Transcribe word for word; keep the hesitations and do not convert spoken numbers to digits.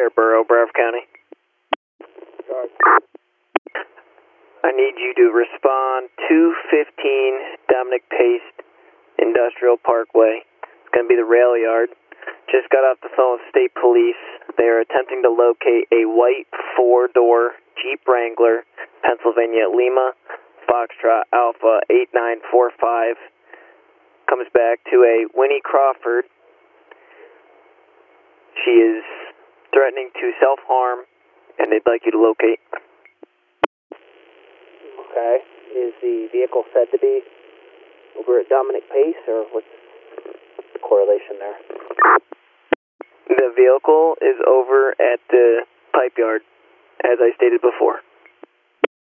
there, Borough, Broward County. I need you to respond two fifteen Dominic Pace Industrial Parkway. It's going to be the rail yard. Just got off the phone with state police. They are attempting to locate a white four-door Jeep Wrangler, Pennsylvania, Lima, Foxtrot Alpha eight nine four five. Comes back to a Winnie Crawford. She is threatening to self-harm, and they'd like you to locate. Okay. Is the vehicle said to be over at Dominic Pace, or what's the correlation there? The vehicle is over at the pipe yard, as I stated before.